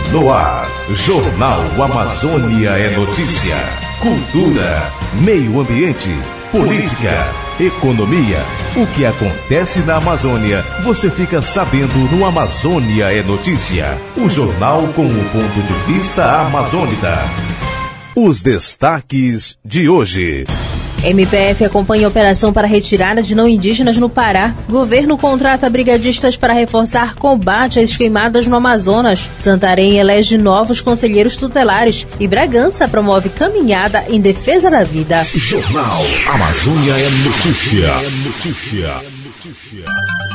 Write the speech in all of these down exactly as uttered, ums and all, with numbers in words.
No ar, Jornal Amazônia é notícia. Cultura, meio ambiente, política, economia. O que acontece na Amazônia, você fica sabendo no Amazônia é notícia. O jornal com o ponto de vista amazônica. Os destaques de hoje. M P F acompanha a operação para retirada de não indígenas no Pará. Governo contrata brigadistas para reforçar combate às queimadas no Amazonas. Santarém elege novos conselheiros tutelares. E Bragança promove caminhada em defesa da vida. Jornal Amazônia é notícia. É notícia. Notícia.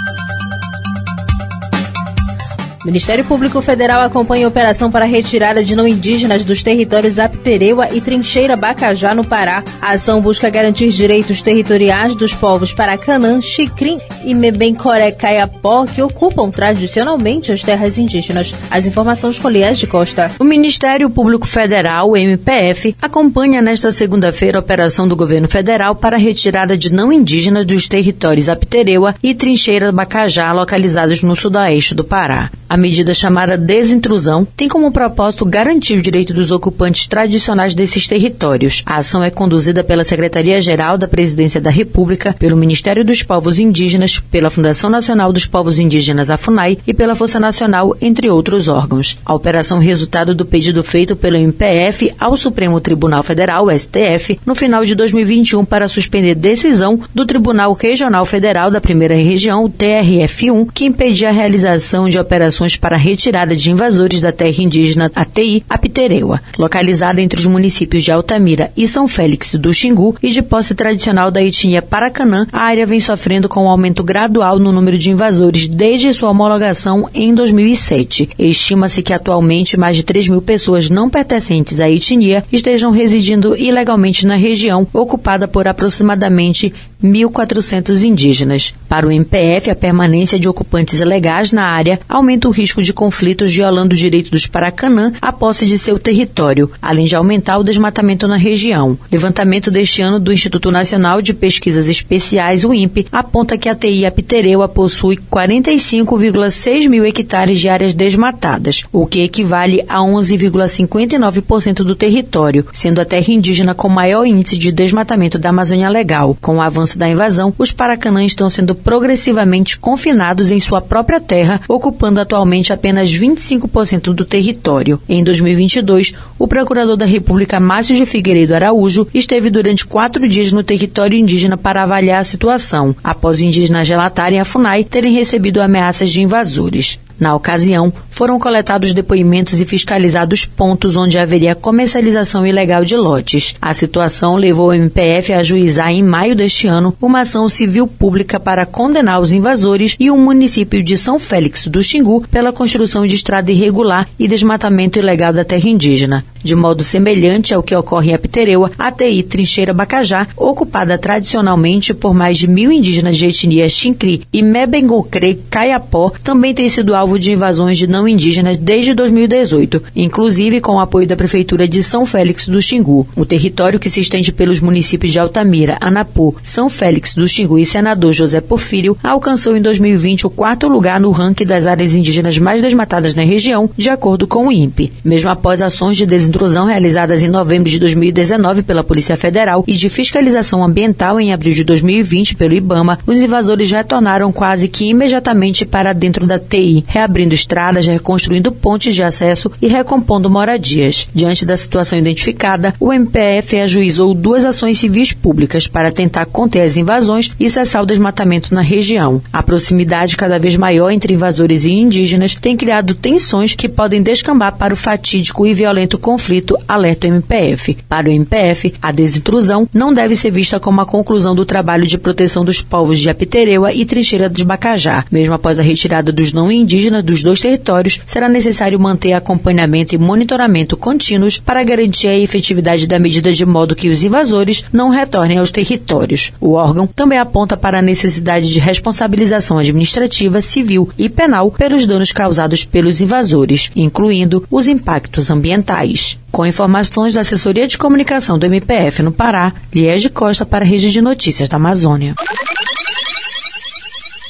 O Ministério Público Federal acompanha a operação para a retirada de não indígenas dos territórios Apitereua e Trincheira Bacajá, no Pará. A ação busca garantir direitos territoriais dos povos Paracanã, Xicrim e Mebem-Coré-Caiapó, que ocupam tradicionalmente as terras indígenas. As informações com Liés de Costa. O Ministério Público Federal, o M P F, acompanha nesta segunda-feira a operação do governo federal para a retirada de não indígenas dos territórios Apitereua e Trincheira Bacajá, localizados no sudoeste do Pará. A medida chamada desintrusão tem como propósito garantir o direito dos ocupantes tradicionais desses territórios. A ação é conduzida pela Secretaria-Geral da Presidência da República, pelo Ministério dos Povos Indígenas, pela Fundação Nacional dos Povos Indígenas, a FUNAI, e pela Força Nacional, entre outros órgãos. A operação é resultado do pedido feito pelo M P F ao Supremo Tribunal Federal, S T F, no final de dois mil e vinte e um para suspender decisão do Tribunal Regional Federal da Primeira Região, o T R F um, que impedia a realização de operações para a retirada de invasores da terra indígena A T I Apitereua, localizada entre os municípios de Altamira e São Félix do Xingu e de posse tradicional da etnia Paracanã. A área vem sofrendo com um aumento gradual no número de invasores desde sua homologação em dois mil e sete. Estima-se que atualmente mais de três mil pessoas não pertencentes à etnia estejam residindo ilegalmente na região, ocupada por aproximadamente mil e quatrocentos indígenas. Para o M P F, a permanência de ocupantes ilegais na área aumenta o risco de conflitos violando o direito dos Paracanã à posse de seu território, além de aumentar o desmatamento na região. Levantamento deste ano do Instituto Nacional de Pesquisas Especiais, o I N P E, aponta que a T I Apitereua possui quarenta e cinco vírgula seis mil hectares de áreas desmatadas, o que equivale a onze vírgula cinquenta e nove por cento do território, sendo a terra indígena com maior índice de desmatamento da Amazônia Legal. Com o avanço da invasão, os Paracanã estão sendo progressivamente confinados em sua própria terra, ocupando atualmente apenas vinte e cinco por cento do território. Em dois mil e vinte e dois, o procurador da República, Márcio de Figueiredo Araújo, esteve durante quatro dias no território indígena para avaliar a situação, após indígenas relatarem à FUNAI terem recebido ameaças de invasores. Na ocasião, foram coletados depoimentos e fiscalizados pontos onde haveria comercialização ilegal de lotes. A situação levou o M P F a ajuizar em maio deste ano uma ação civil pública para condenar os invasores e o município de São Félix do Xingu pela construção de estrada irregular e desmatamento ilegal da terra indígena. De modo semelhante ao que ocorre em Apitereua, a T I Trincheira Bacajá, ocupada tradicionalmente por mais de mil indígenas de etnia Xicrim e Mebem-Coré-Caiapó, também tem sido alvo de invasões de não indígenas desde dois mil e dezoito, inclusive com o apoio da Prefeitura de São Félix do Xingu. O território, que se estende pelos municípios de Altamira, Anapu, São Félix do Xingu e Senador José Porfírio, alcançou em dois mil e vinte o quarto lugar no ranking das áreas indígenas mais desmatadas na região, de acordo com o I N P E. Mesmo após ações de desintrusão realizadas em novembro de dois mil e dezenove pela Polícia Federal e de fiscalização ambiental em abril de dois mil e vinte pelo IBAMA, os invasores retornaram quase que imediatamente para dentro da T I, reabrindo estradas, reconstruindo pontes de acesso e recompondo moradias. Diante da situação identificada, o M P F ajuizou duas ações civis públicas para tentar conter as invasões e cessar o desmatamento na região. A proximidade cada vez maior entre invasores e indígenas tem criado tensões que podem descambar para o fatídico e violento conflito, alerta o M P F. Para o M P F, a desintrusão não deve ser vista como a conclusão do trabalho de proteção dos povos de Apitereua e Trincheira de Bacajá. Mesmo após a retirada dos não indígenas dos dois territórios, será necessário manter acompanhamento e monitoramento contínuos para garantir a efetividade da medida de modo que os invasores não retornem aos territórios. O órgão também aponta para a necessidade de responsabilização administrativa, civil e penal pelos danos causados pelos invasores, incluindo os impactos ambientais. Com informações da Assessoria de Comunicação do M P F no Pará, Liés de Costa para a Rede de Notícias da Amazônia.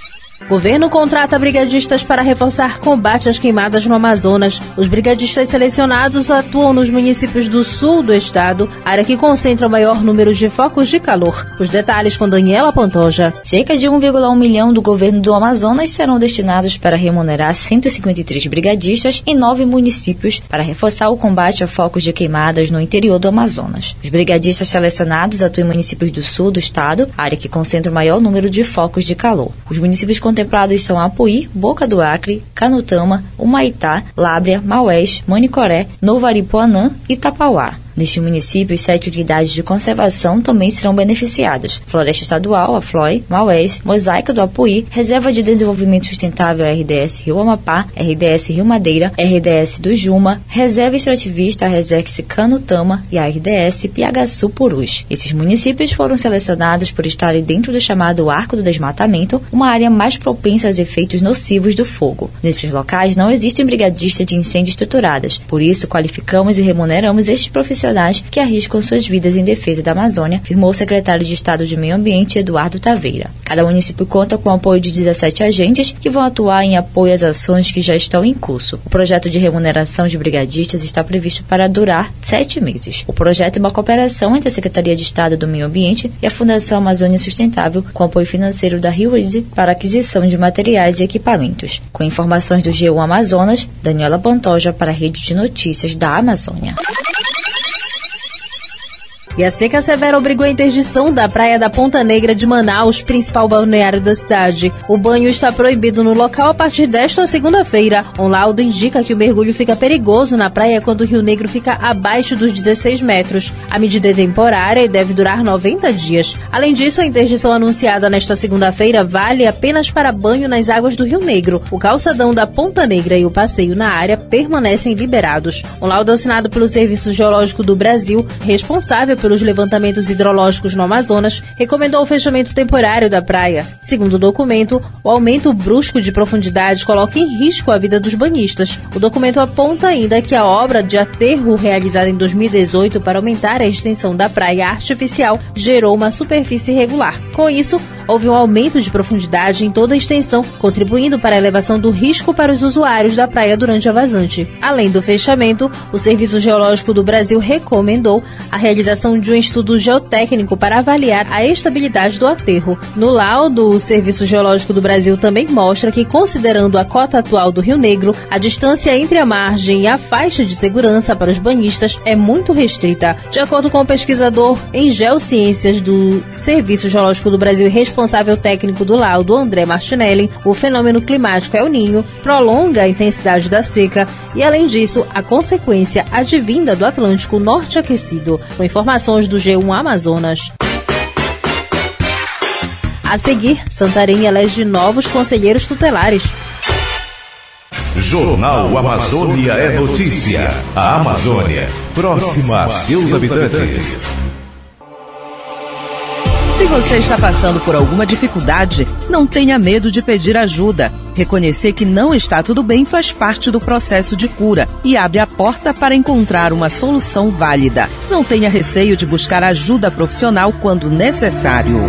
Governo contrata brigadistas para reforçar combate às queimadas no Amazonas. Os brigadistas selecionados atuam nos municípios do sul do estado, área que concentra o maior número de focos de calor. Os detalhes com Daniela Pantoja. Cerca de um vírgula um milhão do governo do Amazonas serão destinados para remunerar cento e cinquenta e três brigadistas em nove municípios para reforçar o combate a focos de queimadas no interior do Amazonas. Os brigadistas selecionados atuam em municípios do sul do estado, área que concentra o maior número de focos de calor. Os municípios contemplados são Apuí, Boca do Acre, Canutama, Humaitá, Lábrea, Maués, Manicoré, Novo Aripuanã e Tapauá. Neste município, sete unidades de conservação também serão beneficiadas: Floresta Estadual, a F L O I, Maués, Mosaica do Apuí, Reserva de Desenvolvimento Sustentável R D S Rio Amapá, R D S Rio Madeira, R D S do Juma, Reserva Extrativista Resex Canutama e a R D S Piagaçu Purus. Esses municípios foram selecionados por estarem dentro do chamado Arco do Desmatamento, uma área mais propensa aos efeitos nocivos do fogo. Nesses locais não existem brigadistas de incêndio estruturadas, por isso qualificamos e remuneramos estes profissionais que arriscam suas vidas em defesa da Amazônia, afirmou o secretário de Estado de Meio Ambiente, Eduardo Taveira. Cada município conta com o apoio de dezessete agentes que vão atuar em apoio às ações que já estão em curso. O projeto de remuneração de brigadistas está previsto para durar sete meses. O projeto é uma cooperação entre a Secretaria de Estado do Meio Ambiente e a Fundação Amazônia Sustentável, com apoio financeiro da Rio Easy para aquisição de materiais e equipamentos. Com informações do G um Amazonas, Daniela Pantoja para a Rede de Notícias da Amazônia. E a seca severa obrigou a interdição da praia da Ponta Negra de Manaus, principal balneário da cidade. O banho está proibido no local a partir desta segunda-feira. Um laudo indica que o mergulho fica perigoso na praia quando o Rio Negro fica abaixo dos dezesseis metros. A medida é temporária e deve durar noventa dias. Além disso, a interdição anunciada nesta segunda-feira vale apenas para banho nas águas do Rio Negro. O calçadão da Ponta Negra e o passeio na área permanecem liberados. Um laudo assinado pelo Serviço Geológico do Brasil, responsável pelos levantamentos hidrológicos no Amazonas, recomendou o fechamento temporário da praia. Segundo o documento, o aumento brusco de profundidade coloca em risco a vida dos banhistas. O documento aponta ainda que a obra de aterro realizada em dois mil e dezoito para aumentar a extensão da praia artificial gerou uma superfície irregular. Com isso, houve um aumento de profundidade em toda a extensão, contribuindo para a elevação do risco para os usuários da praia durante a vazante. Além do fechamento, o Serviço Geológico do Brasil recomendou a realização de um estudo geotécnico para avaliar a estabilidade do aterro. No laudo, o Serviço Geológico do Brasil também mostra que, considerando a cota atual do Rio Negro, a distância entre a margem e a faixa de segurança para os banhistas é muito restrita. De acordo com o pesquisador em geociências do Serviço Geológico do Brasil e responsável técnico do laudo, André Martinelli, o fenômeno climático El Niño prolonga a intensidade da seca e, além disso, a consequência advinda do Atlântico Norte aquecido. Com informações do G um Amazonas. A seguir, Santarém elege novos conselheiros tutelares. Jornal Amazônia é notícia. A Amazônia, próxima a seus habitantes. Se você está passando por alguma dificuldade, não tenha medo de pedir ajuda. Reconhecer que não está tudo bem faz parte do processo de cura e abre a porta para encontrar uma solução válida. Não tenha receio de buscar ajuda profissional quando necessário.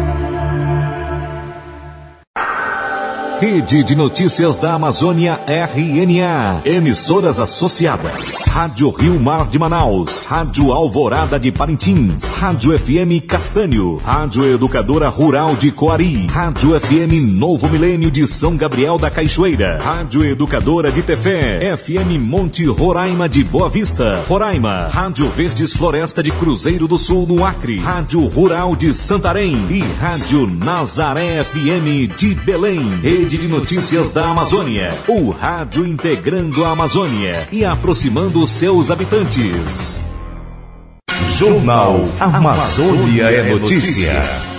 Rede de Notícias da Amazônia R N A. Emissoras associadas. Rádio Rio Mar de Manaus. Rádio Alvorada de Parintins. Rádio F M Castanho. Rádio Educadora Rural de Coari. Rádio F M Novo Milênio de São Gabriel da Cachoeira. Rádio Educadora de Tefé. F M Monte Roraima de Boa Vista, Roraima. Rádio Verdes Floresta de Cruzeiro do Sul, no Acre. Rádio Rural de Santarém. E Rádio Nazaré F M de Belém. Rede de Notícias da Amazônia, o rádio integrando a Amazônia e aproximando seus habitantes. Jornal Amazônia é notícia.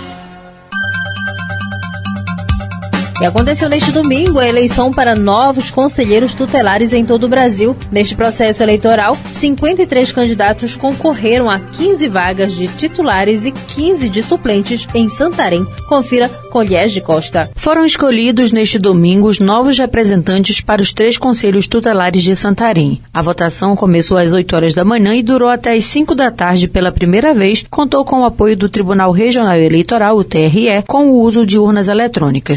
E aconteceu neste domingo a eleição para novos conselheiros tutelares em todo o Brasil. Neste processo eleitoral, cinquenta e três candidatos concorreram a quinze vagas de titulares e quinze de suplentes em Santarém. Confira com Liés de Costa. Foram escolhidos neste domingo os novos representantes para os três conselhos tutelares de Santarém. A votação começou às oito horas da manhã e durou até às cinco da tarde pela primeira vez. Contou com o apoio do Tribunal Regional Eleitoral, o T R E, com o uso de urnas eletrônicas. Foram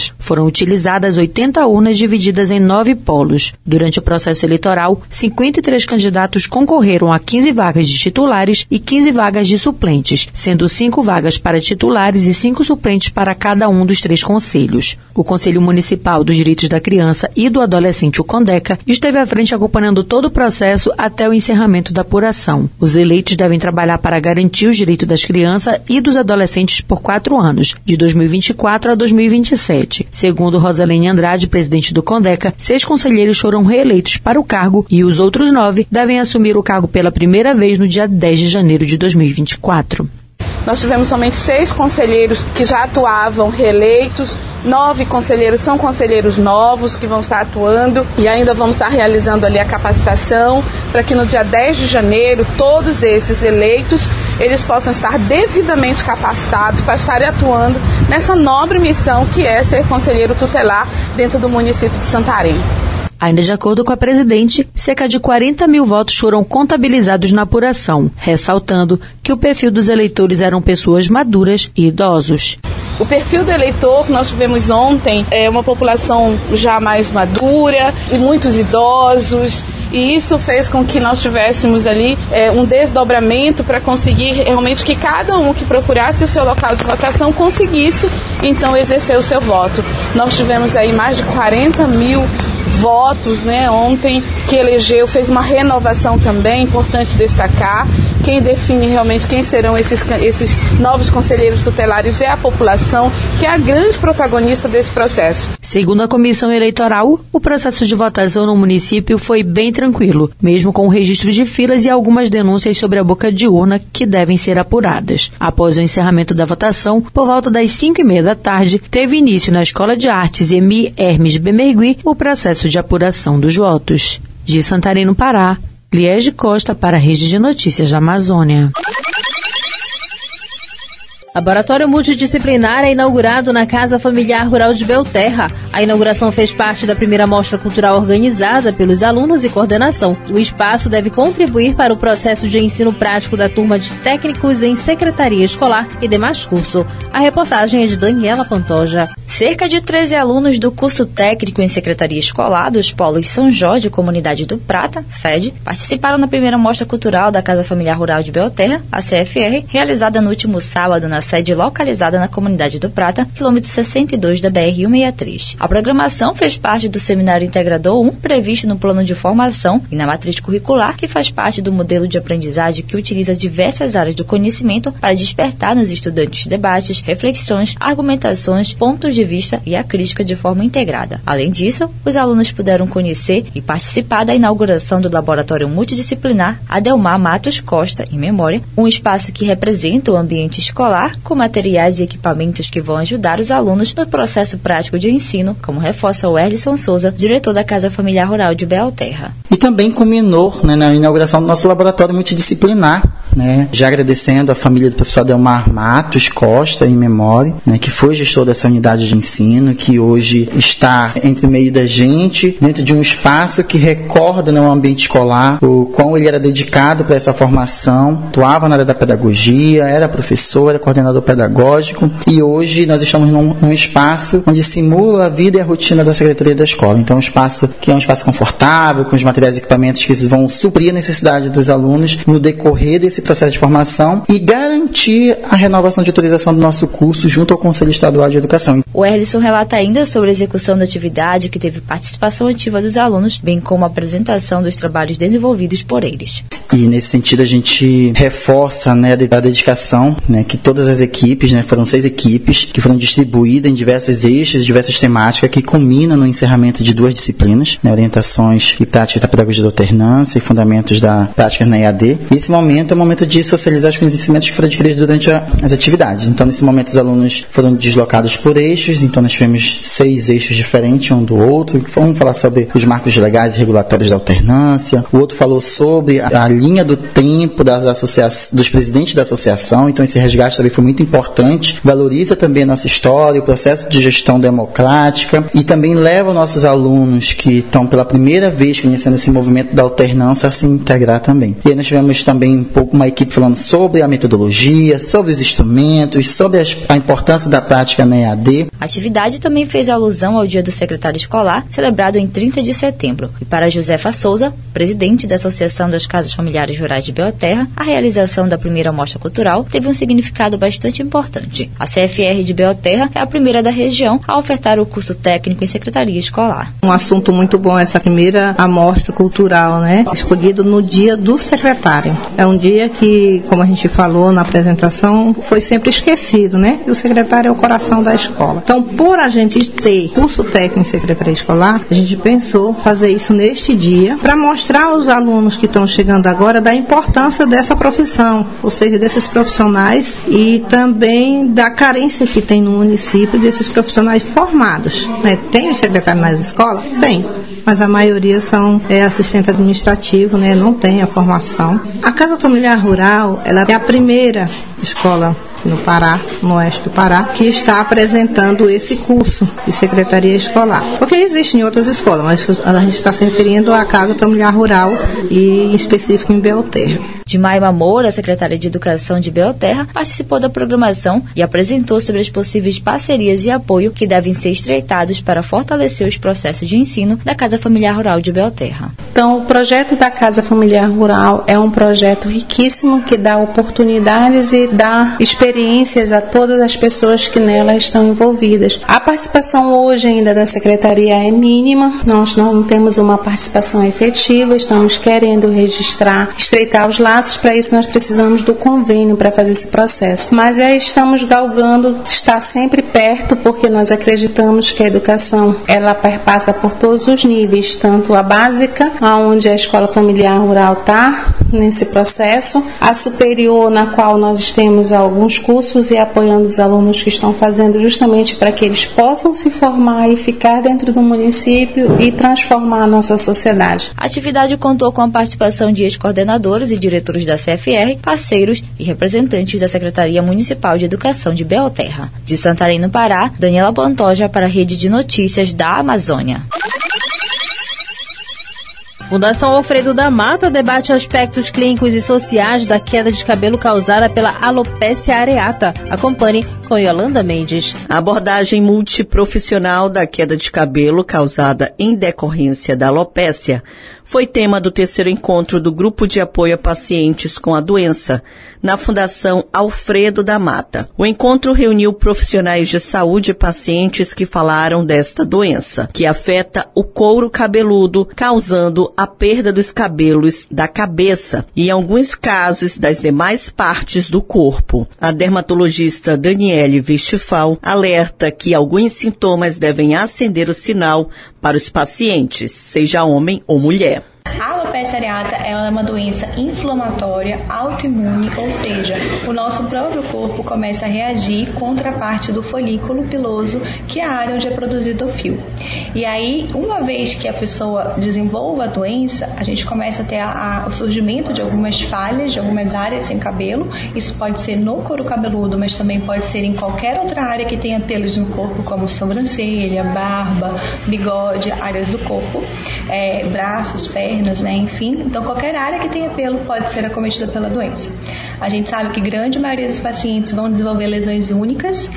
utilizadas oitenta urnas divididas em nove polos. Durante o processo eleitoral, cinquenta e três candidatos concorreram a quinze vagas de titulares e quinze vagas de suplentes, sendo cinco vagas para titulares e cinco suplentes para cada um dos três conselhos. O Conselho Municipal dos Direitos da Criança e do Adolescente, o CONDECA, esteve à frente acompanhando todo o processo até o encerramento da apuração. Os eleitos devem trabalhar para garantir os direitos das crianças e dos adolescentes por quatro anos, de dois mil e vinte e quatro a dois mil e vinte e sete. Segundo Rosalene Andrade, presidente do CONDECA, seis conselheiros foram reeleitos para o cargo e os outros nove devem assumir o cargo pela primeira vez no dia dez de janeiro de dois mil e vinte e quatro. Nós tivemos somente seis conselheiros que já atuavam reeleitos, nove conselheiros são conselheiros novos que vão estar atuando e ainda vamos estar realizando ali a capacitação para que no dia dez de janeiro todos esses eleitos eles possam estar devidamente capacitados para estarem atuando nessa nobre missão que é ser conselheiro tutelar dentro do município de Santarém. Ainda de acordo com a presidente, cerca de quarenta mil votos foram contabilizados na apuração, ressaltando que o perfil dos eleitores eram pessoas maduras e idosos. O perfil do eleitor que nós tivemos ontem é uma população já mais madura e muitos idosos, e isso fez com que nós tivéssemos ali é, um desdobramento para conseguir realmente que cada um que procurasse o seu local de votação conseguisse então exercer o seu voto. Nós tivemos aí mais de quarenta mil votos, né, ontem, que elegeu, fez uma renovação também, importante destacar. Quem define realmente quem serão esses, esses novos conselheiros tutelares é a população, que é a grande protagonista desse processo. Segundo a comissão eleitoral, o processo de votação no município foi bem tranquilo, mesmo com o registro de filas e algumas denúncias sobre a boca de urna que devem ser apuradas. Após o encerramento da votação, por volta das cinco e meia da tarde, teve início na Escola de Artes Emi Hermes Bemergui o processo de apuração dos votos. De Santarém, no Pará, Liege Costa para a Rede de Notícias da Amazônia. Laboratório multidisciplinar é inaugurado na Casa Familiar Rural de Belterra. A inauguração fez parte da primeira mostra cultural organizada pelos alunos e coordenação. O espaço deve contribuir para o processo de ensino prático da turma de técnicos em secretaria escolar e demais curso. A reportagem é de Daniela Pantoja. Cerca de treze alunos do curso técnico em secretaria escolar dos polos São Jorge e Comunidade do Prata, sede, participaram na primeira mostra cultural da Casa Familiar Rural de Belterra, a C F R, realizada no último sábado na sede localizada na Comunidade do Prata, quilômetro sessenta e dois da B R cento e sessenta e três. A programação fez parte do Seminário Integrador um, previsto no plano de formação e na matriz curricular, que faz parte do modelo de aprendizagem que utiliza diversas áreas do conhecimento para despertar nos estudantes debates, reflexões, argumentações, pontos de vista e a crítica de forma integrada. Além disso, os alunos puderam conhecer e participar da inauguração do Laboratório Multidisciplinar Adelmar Matos Costa, em memória, um espaço que representa o ambiente escolar com materiais e equipamentos que vão ajudar os alunos no processo prático de ensino, como reforça o Erlisson Souza, diretor da Casa Familiar Rural de Belterra. E também culminou, né, na inauguração do nosso laboratório multidisciplinar, né, já agradecendo a família do professor Adelmar Matos Costa, em memória, né, que foi gestor dessa unidade de ensino, que hoje está entre meio da gente, dentro de um espaço que recorda, né, um ambiente escolar, o qual ele era dedicado para essa formação, atuava na área da pedagogia, era professor, era coordenador pedagógico, e hoje nós estamos num, num espaço onde simula a vida e a rotina da secretaria da escola. Então, um espaço que é um espaço confortável, com os materiais e equipamentos que vão suprir a necessidade dos alunos no decorrer desse processo de formação e garantir a renovação de autorização do nosso curso junto ao Conselho Estadual de Educação. O Erlisson relata ainda sobre a execução da atividade, que teve participação ativa dos alunos, bem como a apresentação dos trabalhos desenvolvidos por eles. E nesse sentido a gente reforça, né, a dedicação, né, que todas as equipes, né, foram seis equipes que foram distribuídas em diversos eixos, diversas temáticas que culminam no encerramento de duas disciplinas, né, orientações e práticas da pedagogia da alternância e fundamentos da prática na E A D. E esse momento é o momento de socializar os conhecimentos que foram adquiridos durante a, as atividades. Então, nesse momento, os alunos foram deslocados por eixos, então nós tivemos seis eixos diferentes um do outro. Um falar sobre os marcos legais e regulatórios da alternância, o outro falou sobre a, a linha do tempo das associa- dos presidentes da associação, então esse resgate também foi que é muito importante, valoriza também a nossa história, o processo de gestão democrática e também leva nossos alunos que estão pela primeira vez conhecendo esse movimento da alternância a se integrar também. E aí nós tivemos também um pouco uma equipe falando sobre a metodologia, sobre os instrumentos, sobre as, a importância da prática na E A D. A atividade também fez alusão ao Dia do Secretário Escolar, celebrado em trinta de setembro. E para Josefa Souza, presidente da Associação das Casas Familiares Rurais de Belterra, a realização da primeira mostra cultural teve um significado bastante importante. A C F R de Belterra é a primeira da região a ofertar o curso técnico em secretaria escolar. Um assunto muito bom essa primeira amostra cultural, né? Escolhido no Dia do Secretário. É um dia que, como a gente falou na apresentação, foi sempre esquecido, né? E o secretário é o coração da escola. Então, por a gente ter curso técnico em secretaria escolar, a gente pensou fazer isso neste dia para mostrar aos alunos que estão chegando agora da importância dessa profissão, ou seja, desses profissionais e também da carência que tem no município desses profissionais formados, né? Tem os secretários nas escolas? Tem. Mas a maioria são é, assistente administrativo, né? Não tem a formação. A Casa Familiar Rural, ela é a primeira escola no Pará, no oeste do Pará, que está apresentando esse curso de secretaria escolar. Porque existem outras escolas, mas a gente está se referindo à Casa Familiar Rural e em específico em Belterra. Dimaima Moura, secretária de Educação de Belterra, participou da programação e apresentou sobre as possíveis parcerias e apoio que devem ser estreitados para fortalecer os processos de ensino da Casa Familiar Rural de Belterra. Então, o projeto da Casa Familiar Rural é um projeto riquíssimo que dá oportunidades e dá experiências a todas as pessoas que nela estão envolvidas. A participação hoje ainda da Secretaria é mínima, nós não temos uma participação efetiva, estamos querendo registrar, estreitar os laços. Para isso nós precisamos do convênio para fazer esse processo. Mas é, estamos galgando estar sempre perto, porque nós acreditamos que a educação ela perpassa por todos os níveis, tanto a básica, onde a escola familiar rural está nesse processo, a superior, na qual nós temos alguns cursos e apoiando os alunos que estão fazendo justamente para que eles possam se formar e ficar dentro do município e transformar a nossa sociedade. A atividade contou com a participação de ex-coordenadores e diretores da C F R, parceiros e representantes da Secretaria Municipal de Educação de Belterra. De Santarém, no Pará, Daniela Pantoja para a Rede de Notícias da Amazônia. Fundação Alfredo da Mata debate aspectos clínicos e sociais da queda de cabelo causada pela alopecia areata. Acompanhe com Yolanda Mendes. A abordagem multiprofissional da queda de cabelo causada em decorrência da alopécia foi tema do terceiro encontro do Grupo de Apoio a Pacientes com a Doença, na Fundação Alfredo da Mata. O encontro reuniu profissionais de saúde e pacientes que falaram desta doença, que afeta o couro cabeludo, causando a perda dos cabelos da cabeça e, em alguns casos, das demais partes do corpo. A dermatologista Daniele Vestifal alerta que alguns sintomas devem acender o sinal para os pacientes, seja homem ou mulher. A alopecia areata é uma doença inflamatória autoimune, ou seja, o nosso próprio corpo começa a reagir contra a parte do folículo piloso, que é a área onde é produzido o fio. E aí, uma vez que a pessoa desenvolva a doença, a gente começa a ter a, a, o surgimento de algumas falhas, de algumas áreas sem cabelo. Isso pode ser no couro cabeludo, mas também pode ser em qualquer outra área que tenha pelos no corpo, como sobrancelha, barba, bigode, áreas do corpo, é, braços, pernas, né, enfim. Então, qualquer área que tenha pelo pode ser acometida pela doença. A gente sabe que grande maioria dos pacientes vão desenvolver lesões únicas,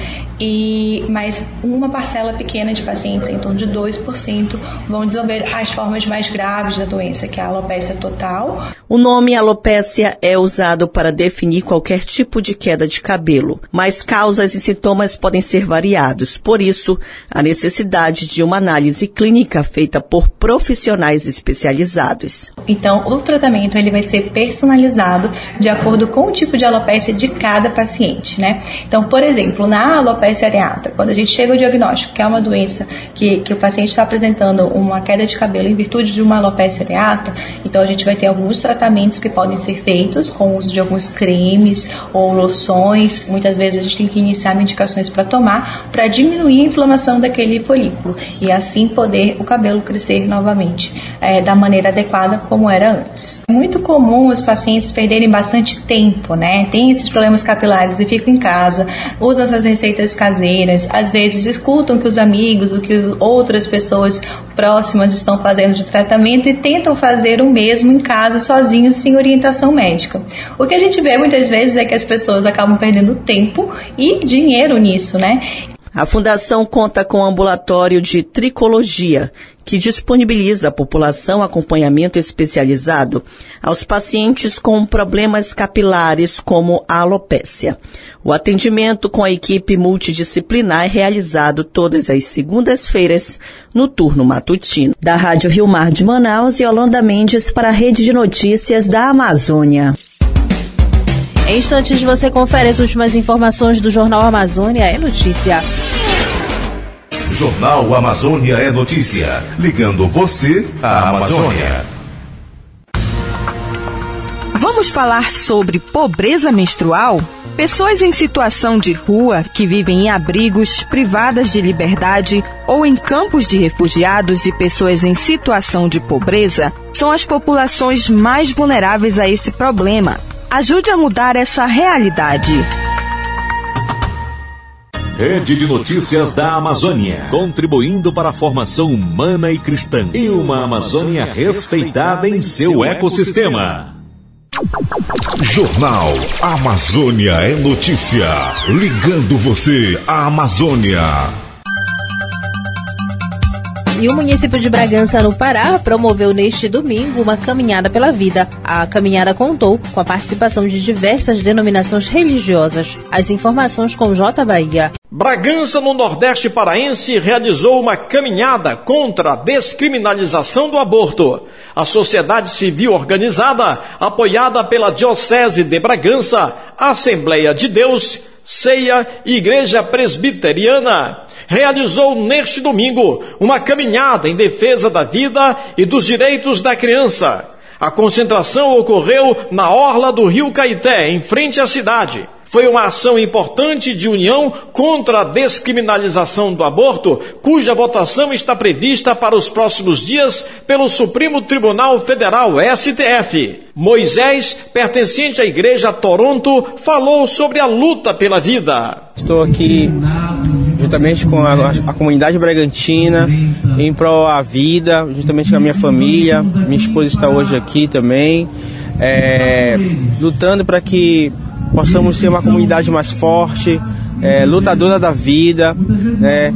e mas uma parcela pequena de pacientes, em torno de dois por cento, vão desenvolver as formas mais graves da doença, que é a alopecia total. O nome alopecia é usado para definir qualquer tipo de queda de cabelo, mas causas e sintomas podem ser variados. Por isso, a necessidade de uma análise clínica feita por profissionais especializados. Então, o tratamento ele vai ser personalizado de acordo com o tipo de alopecia de cada paciente, né? Então, por exemplo, na alopecia areata, quando a gente chega ao diagnóstico que é uma doença que, que o paciente está apresentando uma queda de cabelo em virtude de uma alopecia areata, então a gente vai ter alguns tratamentos que podem ser feitos com o uso de alguns cremes ou loções. Muitas vezes a gente tem que iniciar medicações para tomar para diminuir a inflamação daquele folículo e assim poder o cabelo crescer novamente é, da maneira adequada como era antes. É muito comum os pacientes perderem bastante tempo, né? Tem esses problemas capilares e ficam em casa, usam essas receitas caseiras, às vezes escutam que os amigos, o que outras pessoas próximas estão fazendo de tratamento e tentam fazer o mesmo em casa sozinhos, sem orientação médica. O que a gente vê muitas vezes é que as pessoas acabam perdendo tempo e dinheiro nisso, né? A Fundação conta com um ambulatório de tricologia, que disponibiliza à população acompanhamento especializado aos pacientes com problemas capilares como a alopécia. O atendimento com a equipe multidisciplinar é realizado todas as segundas-feiras no turno matutino. Da Rádio Rio Mar de Manaus, Yolanda Mendes para a Rede de Notícias da Amazônia. Em instantes você confere as últimas informações do Jornal Amazônia é Notícia. Jornal Amazônia é Notícia. Ligando você à Amazônia. Vamos falar sobre pobreza menstrual? Pessoas em situação de rua, que vivem em abrigos, privadas de liberdade ou em campos de refugiados de pessoas em situação de pobreza, são as populações mais vulneráveis a esse problema. Ajude a mudar essa realidade. Rede de Notícias da Amazônia, contribuindo para a formação humana e cristã e uma Amazônia respeitada em seu ecossistema. Jornal Amazônia é Notícia, ligando você à Amazônia. E o município de Bragança, no Pará, promoveu neste domingo uma caminhada pela vida. A caminhada contou com a participação de diversas denominações religiosas. As informações com J. Bahia. Bragança, no Nordeste paraense, realizou uma caminhada contra a descriminalização do aborto. A sociedade civil organizada, apoiada pela Diocese de Bragança, Assembleia de Deus, Ceia e Igreja Presbiteriana, realizou neste domingo uma caminhada em defesa da vida e dos direitos da criança. A concentração ocorreu na orla do Rio Caeté, em frente à cidade. Foi uma ação importante de união contra a descriminalização do aborto, cuja votação está prevista para os próximos dias pelo Supremo Tribunal Federal, S T F. Moisés, pertencente à Igreja Toronto, falou sobre a luta pela vida. Estou aqui juntamente com a, a comunidade bragantina, em prol da vida, juntamente com a minha família. Minha esposa está hoje aqui também, é, lutando para que possamos ser uma comunidade mais forte, é, lutadora da vida, né?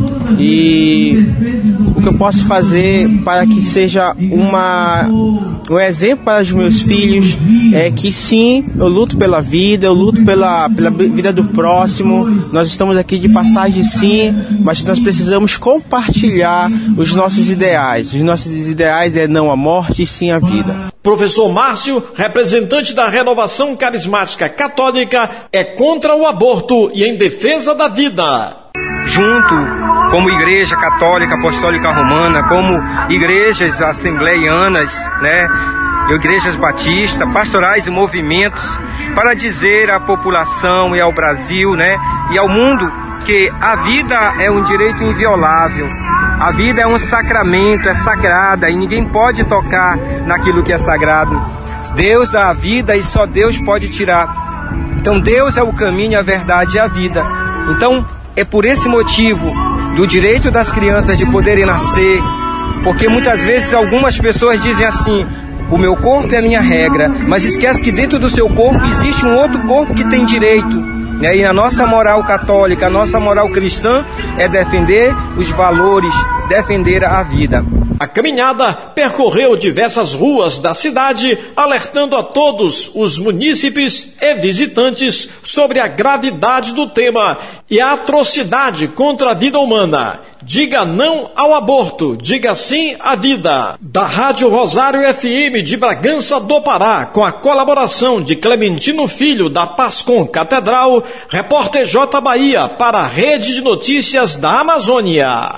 E o que eu posso fazer para que seja uma, um exemplo para os meus filhos é que sim, eu luto pela vida, eu luto pela, pela vida do próximo. Nós estamos aqui de passagem sim, mas nós precisamos compartilhar os nossos ideais. Os nossos ideais é não a morte e sim a vida. Professor Márcio, representante da Renovação Carismática Católica, é contra o aborto e em defesa da vida. Junto, como Igreja Católica Apostólica Romana, como igrejas assembleianas, né, igrejas batistas, pastorais e movimentos, para dizer à população e ao Brasil, né, e ao mundo que a vida é um direito inviolável. A vida é um sacramento, é sagrada e ninguém pode tocar naquilo que é sagrado. Deus dá a vida e só Deus pode tirar. Então Deus é o caminho, a verdade e a vida. Então é por esse motivo do direito das crianças de poderem nascer, porque muitas vezes algumas pessoas dizem assim: o meu corpo é a minha regra, mas esquece que dentro do seu corpo existe um outro corpo que tem direito. E a nossa moral católica, a nossa moral cristã é defender os valores, defender a vida. A caminhada percorreu diversas ruas da cidade, alertando a todos os munícipes e visitantes sobre a gravidade do tema e a atrocidade contra a vida humana. Diga não ao aborto, diga sim à vida. Da Rádio Rosário F M de Bragança do Pará, com a colaboração de Clementino Filho da Pascom Catedral, repórter J. Bahia para a Rede de Notícias da Amazônia.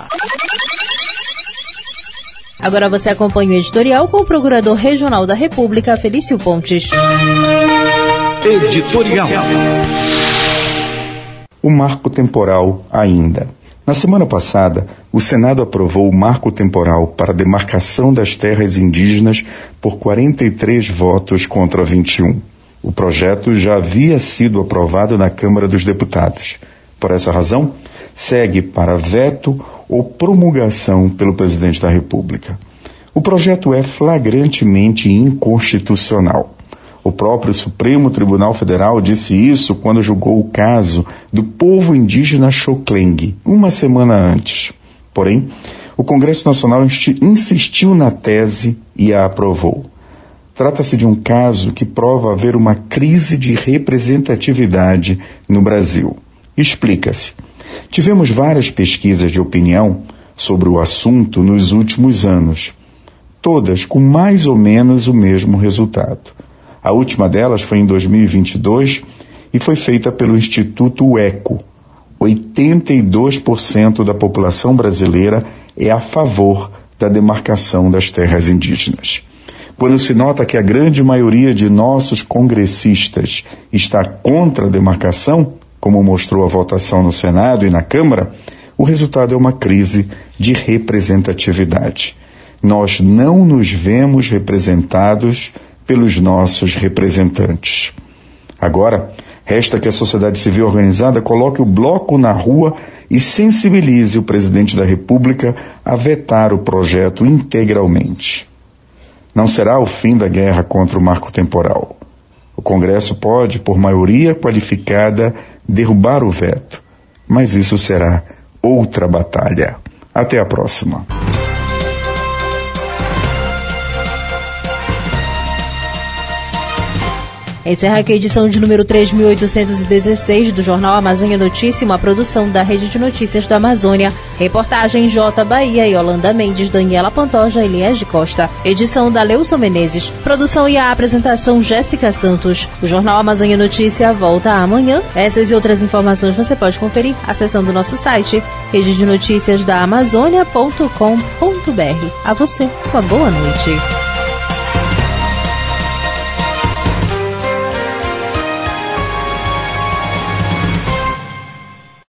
Agora você acompanha o editorial com o Procurador Regional da República, Felício Pontes. Editorial. O marco temporal ainda. Na semana passada, o Senado aprovou o marco temporal para a demarcação das terras indígenas por quarenta e três votos contra vinte e um. O projeto já havia sido aprovado na Câmara dos Deputados. Por essa razão, segue para veto ou promulgação pelo Presidente da República. O projeto é flagrantemente inconstitucional. O próprio Supremo Tribunal Federal disse isso quando julgou o caso do povo indígena Xoclengue, uma semana antes. Porém, o Congresso Nacional insistiu na tese e a aprovou. Trata-se de um caso que prova haver uma crise de representatividade no Brasil. Explica-se. Tivemos várias pesquisas de opinião sobre o assunto nos últimos anos, todas com mais ou menos o mesmo resultado. A última delas foi em dois mil e vinte e dois e foi feita pelo Instituto ECO. oitenta e dois por cento da população brasileira é a favor da demarcação das terras indígenas. Quando se nota que a grande maioria de nossos congressistas está contra a demarcação, como mostrou a votação no Senado e na Câmara, o resultado é uma crise de representatividade. Nós não nos vemos representados pelos nossos representantes. Agora, resta que a sociedade civil organizada coloque o bloco na rua e sensibilize o presidente da República a vetar o projeto integralmente. Não será o fim da guerra contra o marco temporal. O Congresso pode, por maioria qualificada, derrubar o veto, mas isso será outra batalha. Até a próxima. Encerra aqui a edição de número três mil oitocentos e dezesseis do Jornal Amazônia Notícia, uma produção da Rede de Notícias da Amazônia. Reportagem J. Bahia e Holanda Mendes, Daniela Pantoja e Elias de Costa. Edição da Leuson Menezes. Produção e a apresentação Jéssica Santos. O Jornal Amazônia Notícia volta amanhã. Essas e outras informações você pode conferir acessando o nosso site rede de notícias da amazônia ponto com ponto br. A você, uma boa noite.